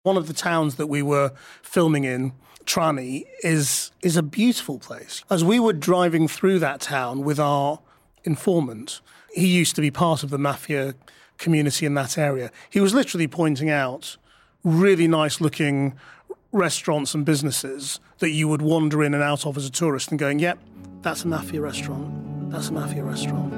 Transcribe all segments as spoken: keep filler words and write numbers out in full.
One of the towns that we were filming in, Trani, is is a beautiful place. As we were driving through that town with our informant, he used to be part of the mafia community in that area. He was literally pointing out really nice-looking restaurants and businesses that you would wander in and out of as a tourist and going, yep, that's a mafia restaurant. That's a mafia restaurant.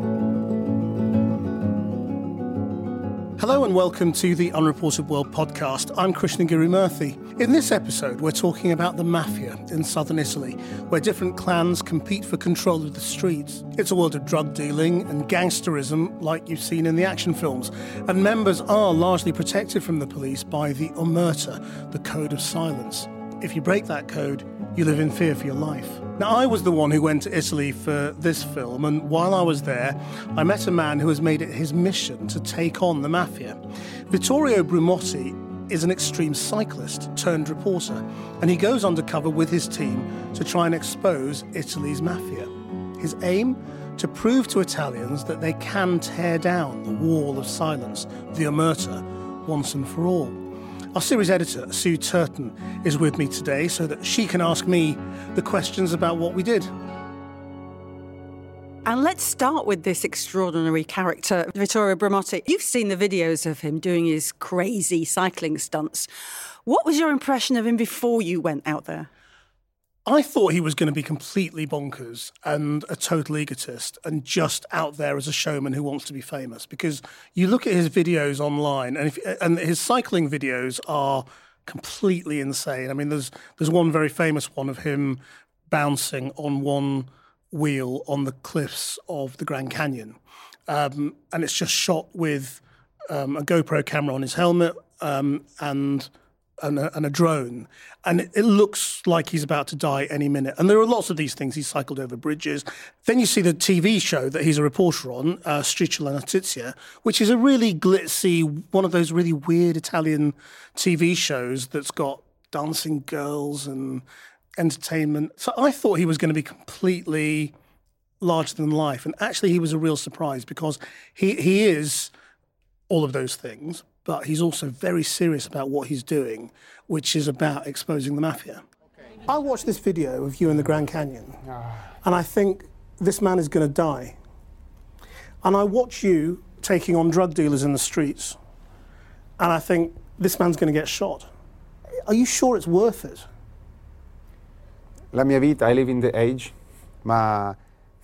Hello and welcome to the Unreported World podcast. I'm Krishnagiri Murthy. In this episode, we're talking about the mafia in southern Italy, where different clans compete for control of the streets. It's a world of drug dealing and gangsterism like you've seen in the action films, and members are largely protected from the police by the Omerta, the code of silence. If you break that code, you live in fear for your life. Now, I was the one who went to Italy for this film, and while I was there, I met a man who has made it his mission to take on the mafia. Vittorio Brumotti is an extreme cyclist turned reporter, and he goes undercover with his team to try and expose Italy's mafia. His aim? To prove to Italians that they can tear down the wall of silence, the Omerta, once and for all. Our series editor, Sue Turton, is with me today so that she can ask me the questions about what we did. And let's start with this extraordinary character, Vittorio Brumotti. You've seen the videos of him doing his crazy cycling stunts. What was your impression of him before you went out there? I thought he was going to be completely bonkers and a total egotist and just out there as a showman who wants to be famous. Because you look at his videos online, and if, and his cycling videos are completely insane. I mean, there's there's one very famous one of him bouncing on one wheel on the cliffs of the Grand Canyon, um, and it's just shot with um, a GoPro camera on his helmet um, and. And a, and a drone, and it, it looks like he's about to die any minute. And there are lots of these things. He's cycled over bridges. Then you see the T V show that he's a reporter on, uh, Striscia la Notizia, which is a really glitzy, one of those really weird Italian T V shows that's got dancing girls and entertainment. So I thought he was going to be completely larger than life. And actually he was a real surprise because he, he is all of those things, but he's also very serious about what he's doing, which is about exposing the mafia. I watched this video of you in the Grand Canyon, and I think this man is going to die. And I watch you taking on drug dealers in the streets, and I think this man's going to get shot. Are you sure it's worth it? La mia vita, I live in the age, ma...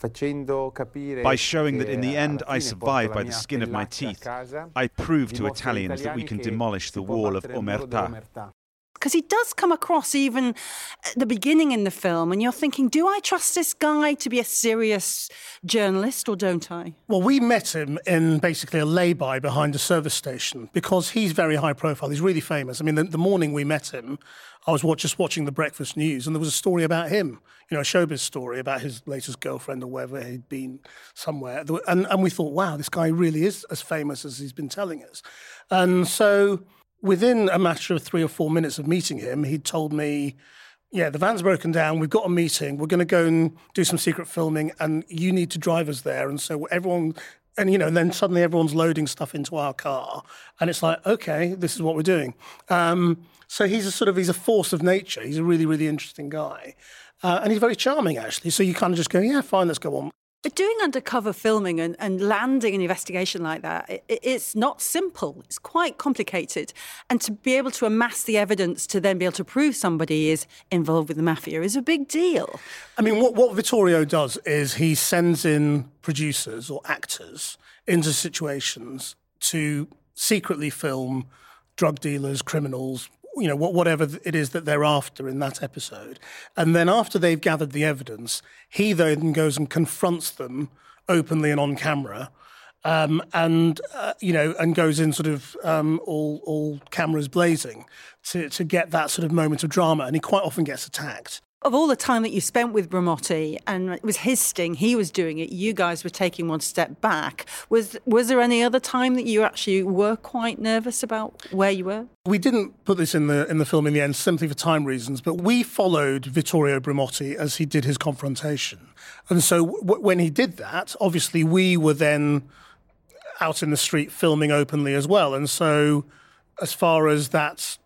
By showing that in the end I survived by the skin of my teeth, I proved to Italians that we can demolish the wall of Omerta. Because he does come across even at the beginning in the film, and you're thinking, do I trust this guy to be a serious journalist or don't I? Well, we met him in basically a lay-by behind a service station because he's very high profile. He's really famous. I mean, the, the morning we met him, I was watch, just watching the breakfast news, and there was a story about him, you know, a showbiz story about his latest girlfriend or wherever he'd been somewhere. And, and we thought, wow, this guy really is as famous as he's been telling us. And so within a matter of three or four minutes of meeting him, he told me, yeah, the van's broken down. We've got a meeting. We're going to go and do some secret filming, and you need to drive us there. And so everyone, and, you know, and then suddenly everyone's loading stuff into our car. And it's like, okay, this is what we're doing. Um, so he's a sort of, he's a force of nature. He's a really, really interesting guy. Uh, and he's very charming, actually. So you kind of just go, yeah, fine, let's go on. But doing undercover filming and, and landing an investigation like that, it, it's not simple. It's quite complicated. And to be able to amass the evidence to then be able to prove somebody is involved with the mafia is a big deal. I mean, what, what Vittorio does is he sends in producers or actors into situations to secretly film drug dealers, criminals, you know, whatever it is that they're after in that episode. And then after they've gathered the evidence, he then goes and confronts them openly and on camera, um, and, uh, you know, and goes in sort of um, all, all cameras blazing to, to get that sort of moment of drama. And he quite often gets attacked. Of all the time that you spent with Brumotti, and it was his sting, he was doing it, you guys were taking one step back. Was was there any other time that you actually were quite nervous about where you were? We didn't put this in the in the film in the end simply for time reasons, but we followed Vittorio Brumotti as he did his confrontation. And so w- when he did that, obviously we were then out in the street filming openly as well. And so as far as that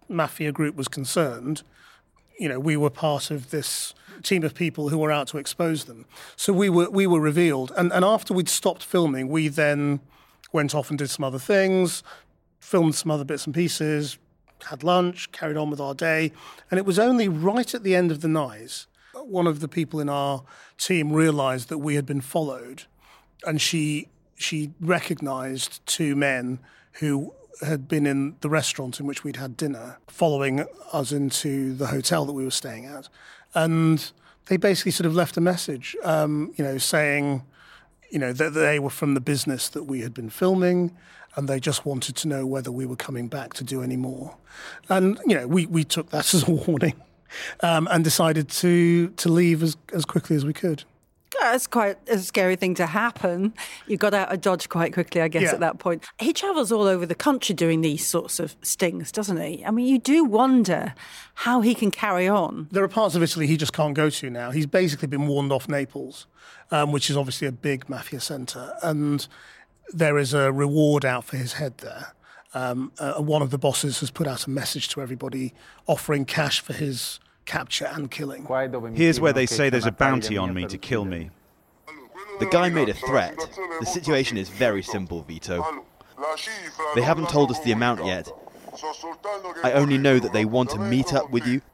mafia group was concerned, you know, we were part of this team of people who were out to expose them. So we were we were revealed. And, and after we'd stopped filming, we then went off and did some other things, filmed some other bits and pieces, had lunch, carried on with our day. And it was only right at the end of the night, one of the people in our team realised that we had been followed. And she she recognised two men who had been in the restaurant in which we'd had dinner, following us into the hotel that we were staying at. And they basically sort of left a message, um, you know, saying, you know, that they were from the business that we had been filming, and they just wanted to know whether we were coming back to do any more. And, you know, we, we took that as a warning um, and decided to to leave as, as quickly as we could. That's quite a scary thing to happen. You got out of Dodge quite quickly, I guess, yeah. at that point. He travels all over the country doing these sorts of stings, doesn't he? I mean, you do wonder how he can carry on. There are parts of Italy he just can't go to now. He's basically been warned off Naples, um, which is obviously a big mafia centre, and there is a reward out for his head there. Um, uh, one of the bosses has put out a message to everybody offering cash for his capture and killing. Here's where they say there's a bounty on me to kill me. The guy made a threat. The situation is very simple, Vito. They haven't told us the amount yet. I only know that they want to meet up with you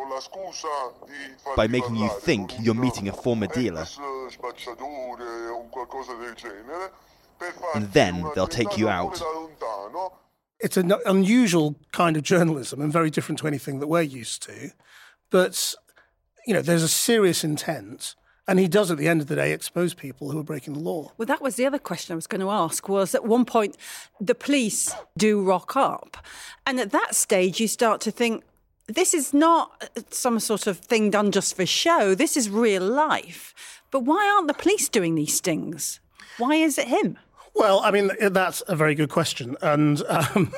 by making you think you're meeting a former dealer. And then they'll take you out. It's an unusual kind of journalism and very different to anything that we're used to. But, you know, there's a serious intent, and he does at the end of the day expose people who are breaking the law. Well, that was the other question I was going to ask, was at one point the police do rock up. And at that stage you start to think, this is not some sort of thing done just for show. This is real life. But why aren't the police doing these stings? Why is it him? Well, I mean, that's a very good question. And um,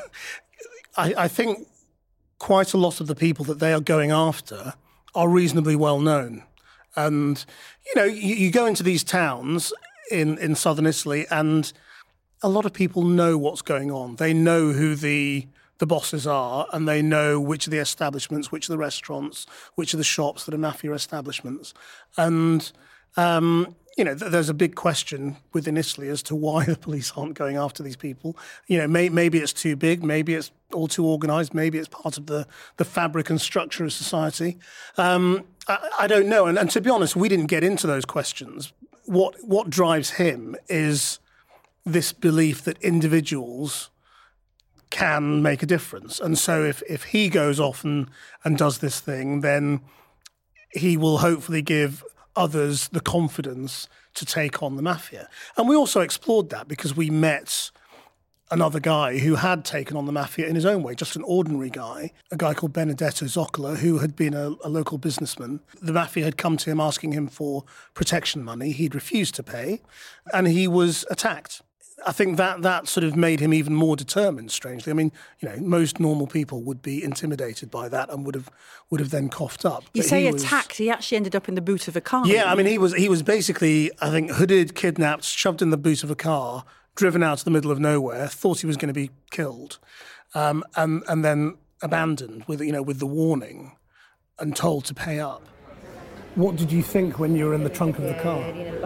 I, I think quite a lot of the people that they are going after are reasonably well known. And, you know, you, you go into these towns in, in southern Italy and a lot of people know what's going on. They know who the the bosses are, and they know which of the establishments, which of the restaurants, which of the shops that are mafia establishments. And, um, you know, th- there's a big question within Italy as to why the police aren't going after these people. You know, may- maybe it's too big, maybe it's all too organised, maybe it's part of the, the fabric and structure of society. Um, I, I don't know. And, and to be honest, we didn't get into those questions. What what drives him is this belief that individuals can make a difference. And so if, if he goes off and, and does this thing, then he will hopefully give others the confidence to take on the mafia. And we also explored that because we met another guy who had taken on the mafia in his own way, just an ordinary guy, a guy called Benedetto Zoccola, who had been a, a local businessman. The mafia had come to him asking him for protection money. He'd refused to pay, and he was attacked. I think that that sort of made him even more determined, strangely. I mean, you know, most normal people would be intimidated by that and would have would have then coughed up. You But say he attacked, was, he actually ended up in the boot of a car. yeah, I mean, he was he was basically, I think, hooded, kidnapped, shoved in the boot of a car, driven out to the middle of nowhere, thought he was going to be killed, um, and and then abandoned with you know with the warning and told to pay up. What did you think when you were in the trunk of the car?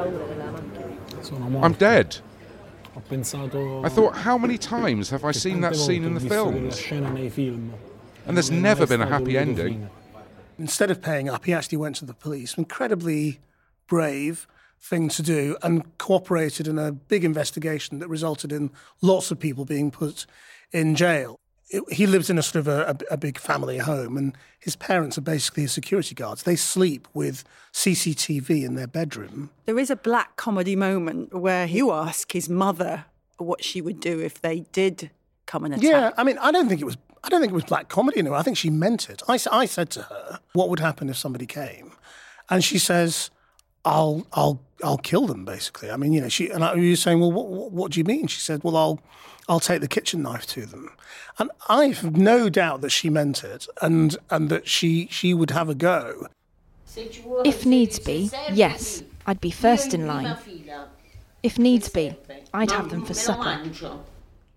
I'm dead. I thought, how many times have I seen that scene in the films? And there's never been a happy ending. Instead of paying up, he actually went to the police. Incredibly brave thing to do, and cooperated in a big investigation that resulted in lots of people being put in jail. It, he lives in a sort of a, a, a big family home, and his parents are basically his security guards. They sleep with C C T V in their bedroom. There is a black comedy moment where you ask his mother what she would do if they did come and attack. Yeah, I mean, I don't think it was. I don't think it was black comedy anyway. I think she meant it. I, I said to her, "What would happen if somebody came?" And she says, "I'll, I'll, I'll kill them." Basically, I mean, you know, she and I was saying, "Well, what, what, what do you mean?" She said, "Well, I'll, I'll take the kitchen knife to them." And I've no doubt that she meant it, and and that she she would have a go. If needs be, yes, I'd be first in line. If needs be, I'd have them for supper.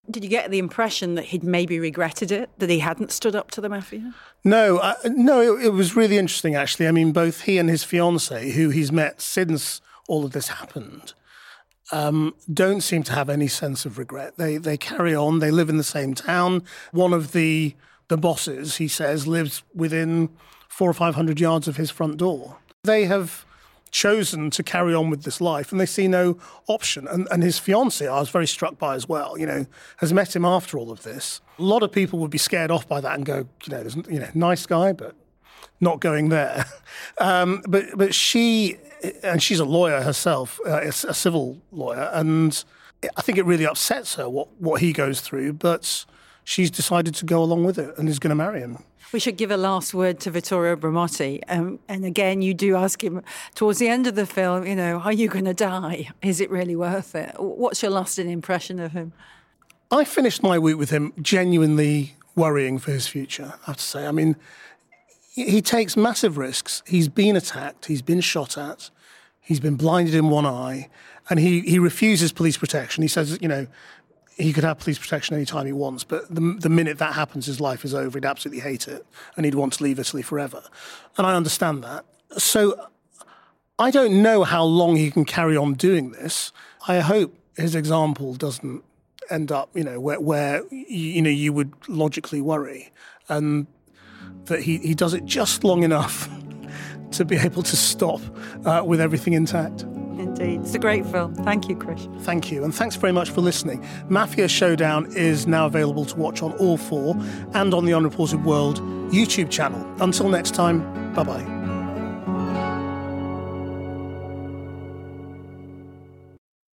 Did you get the impression that he'd maybe regretted it, that he hadn't stood up to the mafia? No, uh, no, it, it was really interesting, actually. I mean, both he and his fiancée, who he's met since all of this happened, um, don't seem to have any sense of regret. They they carry on. They live in the same town. One of the the bosses, he says, lives within four or five hundred yards of his front door. They have chosen to carry on with this life, and they see no option. And, and his fiancée, I was very struck by as well, you know, has met him after all of this. A lot of people would be scared off by that and go, you know, there's, you know, nice guy, but not going there. Um, but but she, and she's a lawyer herself, uh, a civil lawyer, and I think it really upsets her what, what he goes through, but she's decided to go along with it and is going to marry him. We should give a last word to Vittorio Bramotti. Um, and again, you do ask him towards the end of the film, you know, are you going to die? Is it really worth it? What's your lasting impression of him? I finished my week with him genuinely worrying for his future, I have to say. I mean, he takes massive risks. He's been attacked. He's been shot at. He's been blinded in one eye. And he, he refuses police protection. He says, you know, he could have police protection any time he wants, but the, the minute that happens, his life is over. He'd absolutely hate it, and he'd want to leave Italy forever. And I understand that. So I don't know how long he can carry on doing this. I hope his example doesn't end up, you know, where, where you know, you would logically worry, and that he, he does it just long enough to be able to stop uh, with everything intact. Indeed. It's a great film. Thank you, Chris. Thank you. And thanks very much for listening. Mafia Showdown is now available to watch on All four and on the Unreported World YouTube channel. Until next time, bye-bye.